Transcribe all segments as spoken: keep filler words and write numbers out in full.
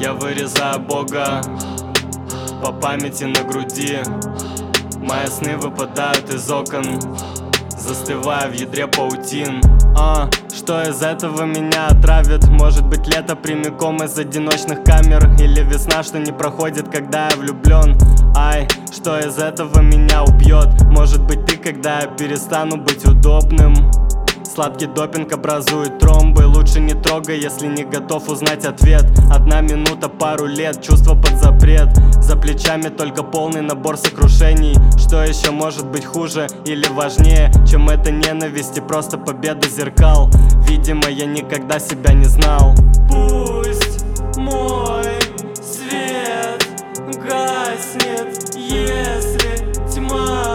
Я вырезаю Бога по памяти на груди. Мои сны выпадают из окон, застывая в ядре паутин. А, что из этого меня отравит? Может быть лето прямиком из одиночных камер, или весна, что не проходит, когда я влюблен. Ай, что из этого меня убьет? Может быть ты, когда я перестану быть удобным. Сладкий допинг образует тромбы. Лучше не трогай, если не готов узнать ответ. Одна минута, пару лет, чувство под запрет. За плечами только полный набор сокрушений. Что еще может быть хуже или важнее, чем эта ненависть и просто победа зеркал? Видимо, я никогда себя не знал. Пусть мой свет гаснет, если тьма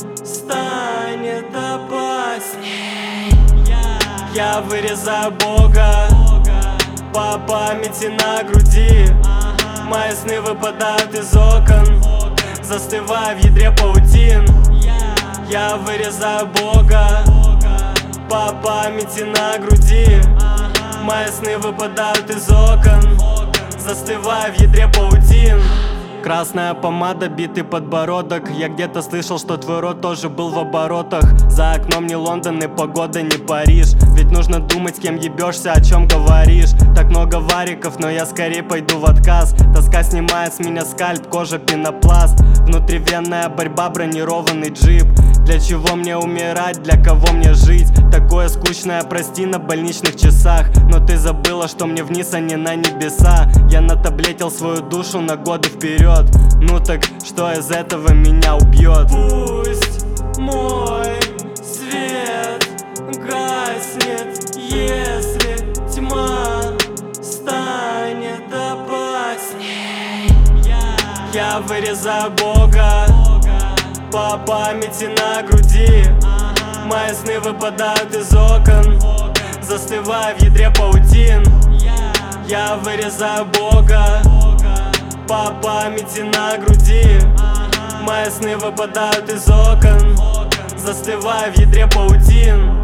станет опасней. Я вырезаю Бога по памяти на груди. Мои сны выпадают из окон, застывая в ядре паутин. Я вырезаю Бога по памяти на груди. Мои сны выпадают из окон, застывая в ядре паутин. Красная помада, битый подбородок. Я где-то слышал, что твой рот тоже был в оборотах. За окном не Лондон и погода не Париж. Ведь нужно думать, с кем ебешься, о чем говоришь. Так много вариков, но я скорее пойду в отказ. Тоска снимает с меня скальп, кожа пенопласт. Внутривенная борьба, бронированный джип. Для чего мне умирать, для кого мне жить? Такое скучное, прости, на больничных часах. Но ты забыла, что мне вниз, а не на небеса. Я натаблетил свою душу на годы вперед. Ну так, что из этого меня убьет? Пусть мой свет гаснет, если тьма станет опасней. Я вырезаю Бога по памяти на груди. Мои сны выпадают из окон, застывая в ядре паутин. Я вырезаю Бога по памяти на груди. Мои сны выпадают из окон, застывая в ядре паутин.